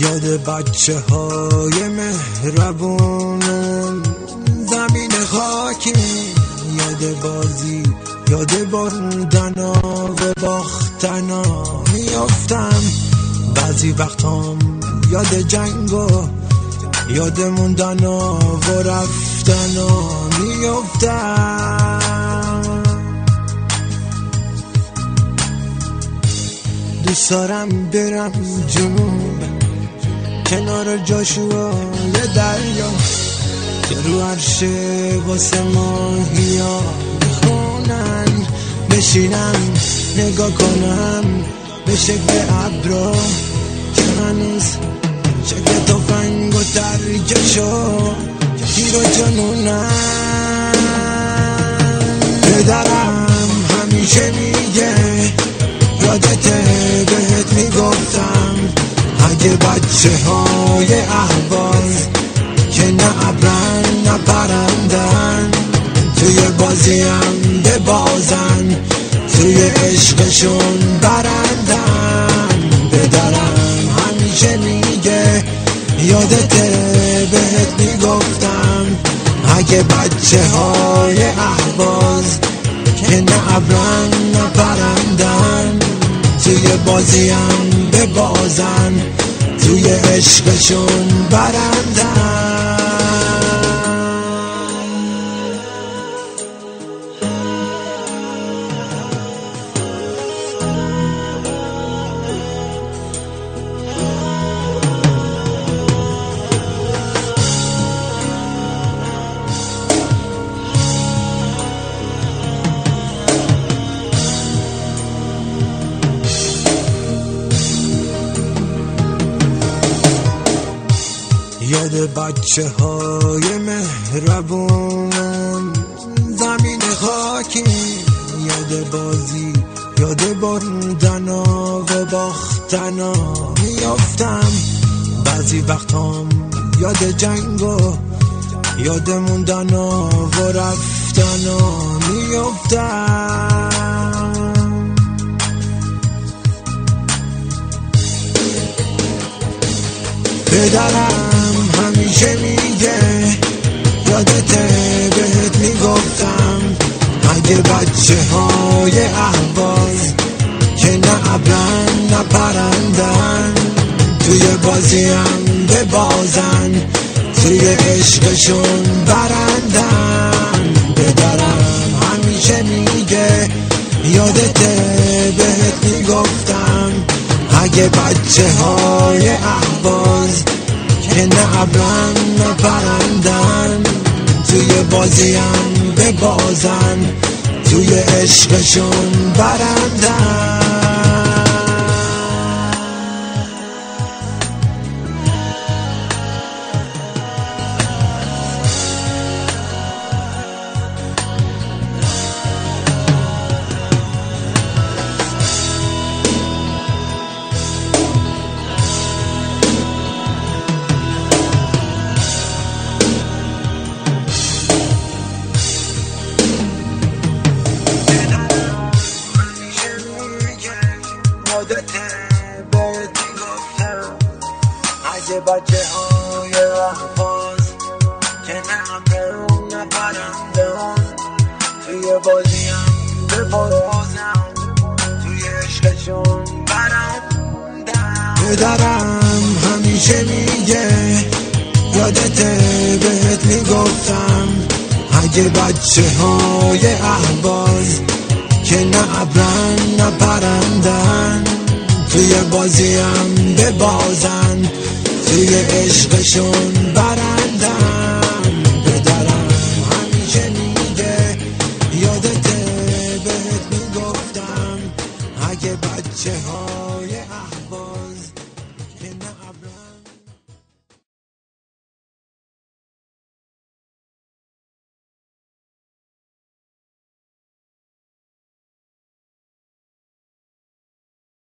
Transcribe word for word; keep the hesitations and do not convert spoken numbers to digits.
یاد بچه های مهربونم زمین خاکی، یاد بازی، یاد باردنا و باختنا میافتم. بعضی وقتام یاد جنگا، یاد موندنا و رفتنا میافتم. دوست دارم برم جنوب کنار جاشوای دریا که رو عرشه واسه ماهیا میخونن، بشینم نگاه کنم به شکل ابرا که هنوز شکل تفنگ و ترکشو تیر و جنونن. پدرم همیشه میگه یادته بهت میگفتم اگه بچه های اهواز که نه ابرن نه پرندن توی بازیم ببازن، توی عشقشون برندن. پدرم همیشه میگه یادته بهت میگفتم اگه بچه های اهواز که نه ابرن نه پرندن توی بازیم ببازن، توی عشقشون برندن. یاد بچه های مهربونم زمین خاکی، یاد بازی، یاد باردنا و باختنا میافتم. بعضی وقتام یاد جنگا، یاد موندنا و رفتنا میافتم. پدرم همیشه میگه یادته بهت میگفتم اگه بچه های اهواز که نه ابرن نه پرندن توی بازیم ببازن، توی عشقشون برندن. پدرم همیشه میگه یادته بهت میگفتم اگه بچه های اهواز که نه ابرن نه پرندن توی بازیم ببازن، توی عشقشون برندن. اگه بچه های احفاظ که نه ابرن نه پرندن توی بازیم ببازن، توی عشقشون برندن. پدرم همیشه میگه یادته بهت میگفتم اگه بچه های احفاظ که نه ابرن نه پرندن توی بازیم ببازن، توی عشقشون برندن.